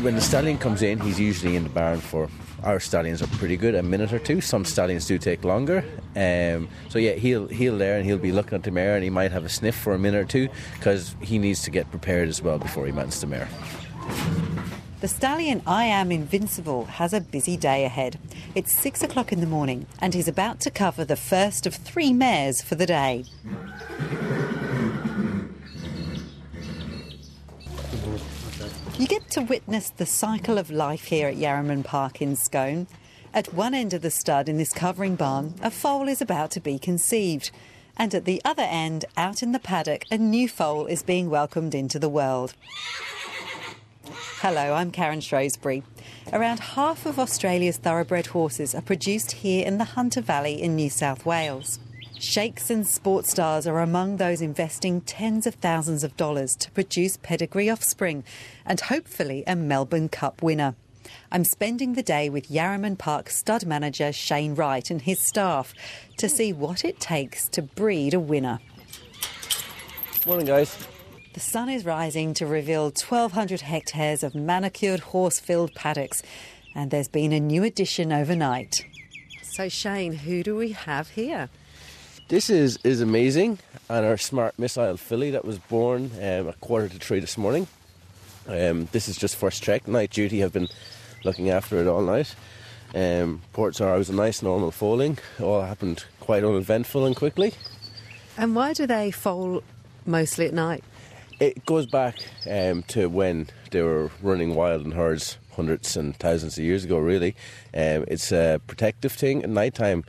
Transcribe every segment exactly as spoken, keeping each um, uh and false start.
When the stallion comes in, he's usually in the barn for, our stallions are pretty good, a minute or two. Some stallions do take longer. Um, so yeah, he'll he'll there and he'll be looking at the mare, and he might have a sniff for a minute or two because he needs to get prepared as well before he mounts the mare. The stallion I Am Invincible has a busy day ahead. It's six o'clock in the morning and he's about to cover the first of three mares for the day. You get to witness the cycle of life here at Yarraman Park in Scone. At one end of the stud in this covering barn, a foal is about to be conceived. And at the other end, out in the paddock, a new foal is being welcomed into the world. Hello, I'm Karen Shrewsbury. Around half of Australia's thoroughbred horses are produced here in the Hunter Valley in New South Wales. Sheikhs and sports stars are among those investing tens of thousands of dollars to produce pedigree offspring and hopefully a Melbourne Cup winner. I'm spending the day with Yarraman Park stud manager Shane Wright and his staff to see what it takes to breed a winner. Morning, guys. The sun is rising to reveal twelve hundred hectares of manicured horse-filled paddocks, and there's been a new addition overnight. So, Shane, who do we have here? This is, is amazing, and our smart missile filly that was born um, a quarter to three this morning. Um, this is just first check. Night duty have been looking after it all night. Um, reports are it was a nice normal foaling. It all happened quite uneventful and quickly. And why do they foal mostly at night? It goes back um, to when they were running wild in herds hundreds and thousands of years ago, really. Um, it's a protective thing. At night time,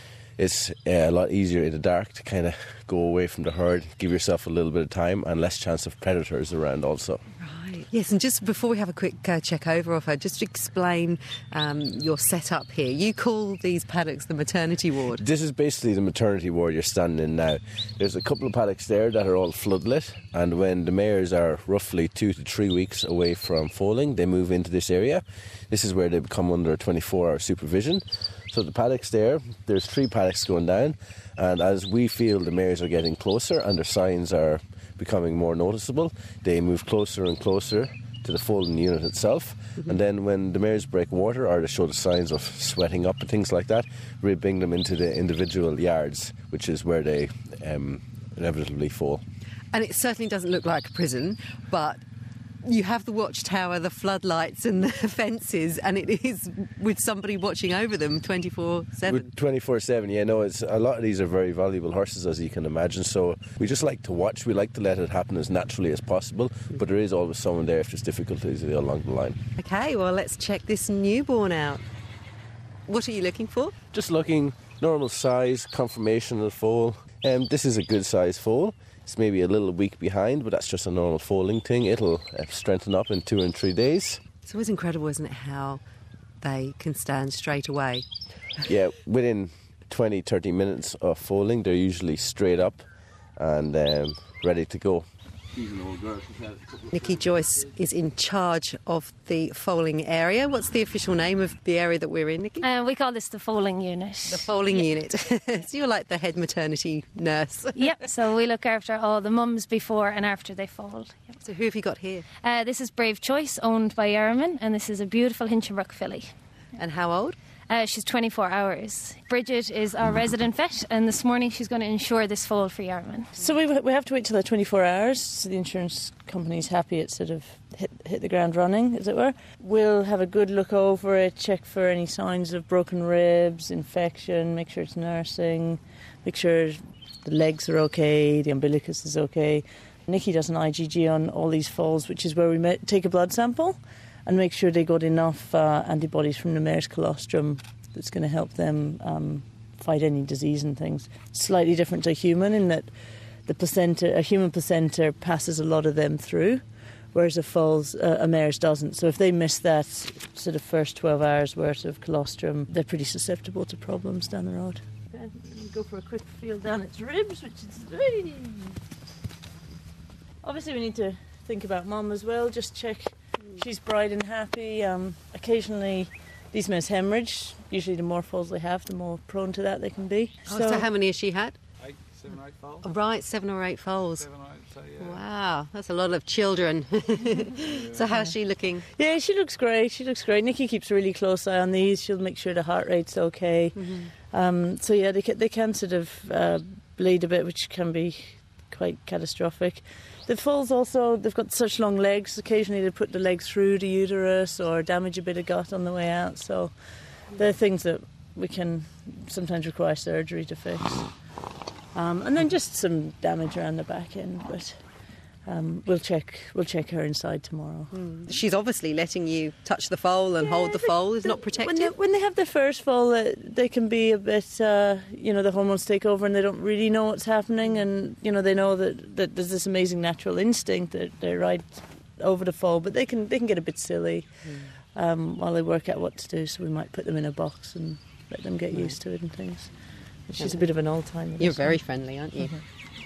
it's uh, a lot easier in the dark to kind of go away from the herd, give yourself a little bit of time and less chance of predators around also. Right. Yes, and just before we have a quick uh, check over of her, just to explain um, your setup here. You call these paddocks the maternity ward. This is basically the maternity ward you're standing in now. There's a couple of paddocks there that are all floodlit, and when the mares are roughly two to three weeks away from foaling, they move into this area. This is where they become under twenty-four hour supervision. So the paddocks there, there's three paddocks going down, and as we feel the mares are getting closer and their signs are becoming more noticeable, they move closer and closer to the foaling unit itself. Mm-hmm. And then when the mares break water or they show the signs of sweating up and things like that, we bring them into the individual yards, which is where they um, inevitably fall. And it certainly doesn't look like a prison, but you have the watchtower, the floodlights and the fences, and it is with somebody watching over them twenty-four seven. twenty-four seven, yeah, no, it's, a lot of these are very valuable horses, as you can imagine, so we just like to watch. We like to let it happen as naturally as possible, but there is always someone there if there's difficulties along the line. OK, well, let's check this newborn out. What are you looking for? Just looking, normal size, conformation of the foal. Um, this is a good size foal. It's maybe a little week behind, but that's just a normal foaling thing. It'll uh, strengthen up in two and three days. It's always incredible, isn't it, how they can stand straight away? Yeah, within twenty, thirty minutes of foaling, they're usually straight up and um, ready to go. Nikki Joyce is in charge of the foaling area. What's the official name of the area that we're in, Nikki? Uh, we call this the foaling unit. The foaling yeah. unit. So you're like the head maternity nurse. Yep, so we look after all the mums before and after they foal. Yep. So who have you got here? Uh, this is Brave Choice, owned by Yarraman, and this is a beautiful Hinchinbrook filly. And how old? Uh, she's twenty-four hours. Bridget is our resident vet, and this morning she's going to insure this foal for Yarraman. So we we have to wait till the twenty-four hours, so the insurance company's happy it's sort of hit, hit the ground running, as it were. We'll have a good look over it, check for any signs of broken ribs, infection, make sure it's nursing, make sure the legs are okay, the umbilicus is okay. Nikki does an I G G on all these foals, which is where we may take a blood sample and make sure they got enough uh, antibodies from the mare's colostrum that's going to help them um, fight any disease and things. Slightly different to a human in that the placenta, a human placenta passes a lot of them through, whereas a foal's, uh, a mare's doesn't. So if they miss that sort of first twelve hours worth of colostrum, they're pretty susceptible to problems down the road. And go for a quick feel down its ribs, which is really... Obviously we need to think about mum as well, just check she's bright and happy. Um, occasionally these mares hemorrhage. Usually the more foals they have, the more prone to that they can be. Oh, so, so how many has she had? Eight, seven, eight foals. Oh, right, seven or eight foals. Seven, eight, so yeah. Wow, that's a lot of children. So how's she looking? Yeah, she looks great. She looks great. Nikki keeps a really close eye on these. She'll make sure the heart rate's okay. Mm-hmm. Um, so yeah, they can, they can sort of uh, bleed a bit, which can be quite catastrophic. The foals also, they've got such long legs. Occasionally they put the legs through the uterus or damage a bit of gut on the way out. So they're things that we can sometimes require surgery to fix. Um, and then just some damage around the back end, but um, we'll check we'll check her inside tomorrow. Mm. She's obviously letting you touch the foal and yeah, hold the foal. Is not protective. When they, when they have their first foal, uh, they can be a bit, uh, you know, the hormones take over and they don't really know what's happening, and you know they know that, that there's this amazing natural instinct that they're right over the foal, but they can they can get a bit silly mm. um, while they work out what to do. So we might put them in a box and let them get yeah. used to it and things. She's a bit of an old timer. You're very friendly, aren't you? Mm-hmm.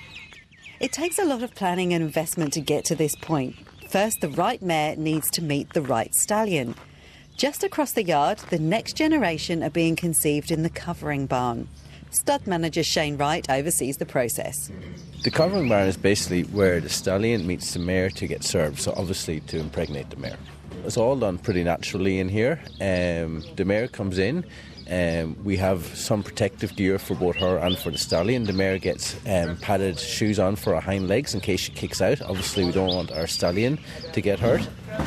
It takes a lot of planning and investment to get to this point. First, the right mare needs to meet the right stallion. Just across the yard, the next generation are being conceived in the covering barn. Stud manager Shane Wright oversees the process. The covering barn is basically where the stallion meets the mare to get served, so obviously to impregnate the mare. It's all done pretty naturally in here. Um, the mare comes in. Um, we have some protective gear for both her and for the stallion. The mare gets um, padded shoes on for her hind legs in case she kicks out. Obviously, we don't want our stallion to get hurt.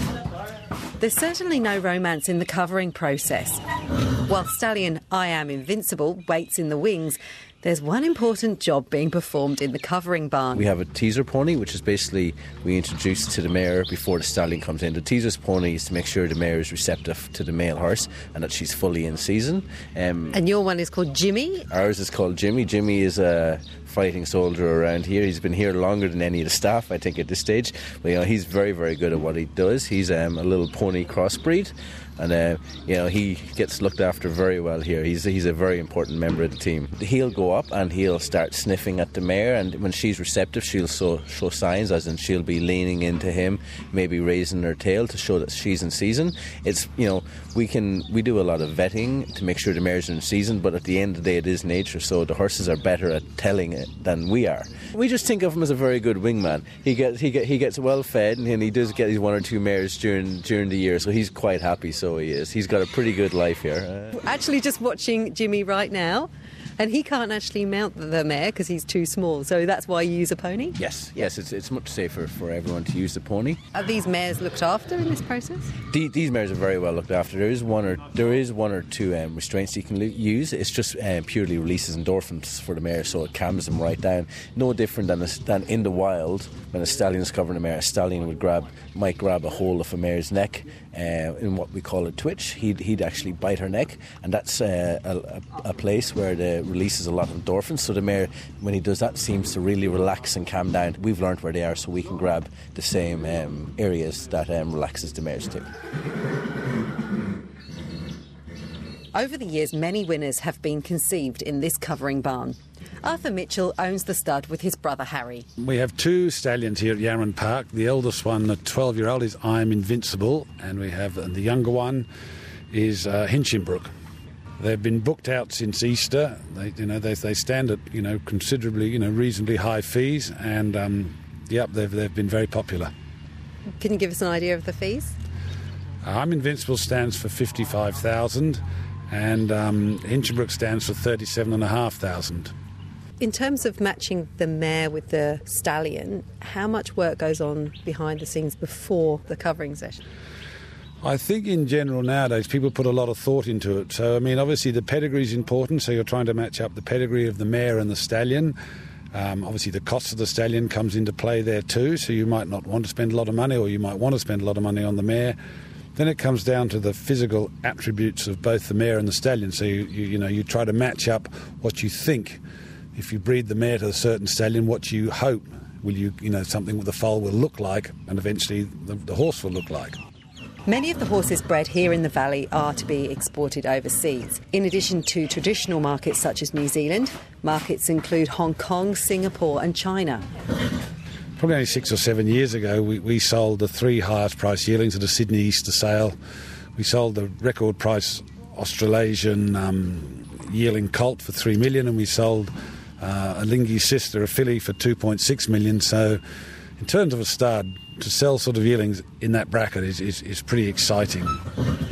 There's certainly no romance in the covering process. While stallion I Am Invincible waits in the wings, there's one important job being performed in the covering barn. We have a teaser pony, which is basically we introduce to the mare before the stallion comes in. The teaser pony is to make sure the mare is receptive to the male horse and that she's fully in season. Um, and your one is called Jimmy? Ours is called Jimmy. Jimmy is a fighting soldier around here. He's been here longer than any of the staff, I think, at this stage. But you know, he's very, very good at what he does. He's um, a little pony crossbreed. And uh, you know, he gets looked after very well here. He's he's a very important member of the team. He'll go up and he'll start sniffing at the mare, and when she's receptive, she'll show, show signs, as in she'll be leaning into him, maybe raising her tail to show that she's in season. It's, you know, we can we do a lot of vetting to make sure the mares are in season, but at the end of the day, it is nature, so the horses are better at telling it than we are. We just think of him as a very good wingman. He gets he get he gets well fed, and he does get his one or two mares during during the year, so he's quite happy. So So he is. He's got a pretty good life here. Uh, actually, just watching Jimmy right now, and he can't actually mount the mare because he's too small. So that's why you use a pony? Yes, yes. It's it's much safer for everyone to use the pony. Are these mares looked after in this process? The, these mares are very well looked after. There is one or there is one or two um, restraints you can lo- use. It's just um, purely releases endorphins for the mare, so it calms them right down. No different than a, than in the wild when a stallion is covering a mare. A stallion would grab might grab a hold of a mare's neck uh, in what we call a twitch. He'd he'd actually bite her neck, and that's uh, a, a place where the releases a lot of endorphins, so the mare, when he does that, seems to really relax and calm down. We've learned where they are, so we can grab the same um, areas that um, relaxes the mares too. Over the years, many winners have been conceived in this covering barn. Arthur Mitchell owns the stud with his brother Harry. We have two stallions here at Yarran Park. The eldest one, the twelve-year-old, is I Am Invincible, and we have uh, the younger one is uh, Hinchinbrook. They've been booked out since Easter. They, you know, they, they stand at, you know, considerably, you know, reasonably high fees, and um, yep, they've they've been very popular. Can you give us an idea of the fees? Uh, I'm Invincible stands for fifty-five thousand, and um, Hinchinbrook stands for thirty-seven and a half thousand. In terms of matching the mare with the stallion, how much work goes on behind the scenes before the covering session? I think in general nowadays people put a lot of thought into it. So, I mean, obviously the pedigree is important, so you're trying to match up the pedigree of the mare and the stallion. Um, obviously the cost of the stallion comes into play there too, so you might not want to spend a lot of money, or you might want to spend a lot of money on the mare. Then it comes down to the physical attributes of both the mare and the stallion. So, you, you, you know, you try to match up what you think. If you breed the mare to a certain stallion, what you hope will you, you know, something the foal will look like, and eventually the, the horse will look like. Many of the horses bred here in the valley are to be exported overseas. In addition to traditional markets such as New Zealand, markets include Hong Kong, Singapore and China. Probably only six or seven years ago, we, we sold the three highest price yearlings at a Sydney Easter sale. We sold the record price Australasian um, yearling colt for three million dollars, and we sold uh, a Lingy sister, a filly, for two point six million dollars. So, in terms of a stud, to sell sort of yearlings in that bracket is, is, is pretty exciting.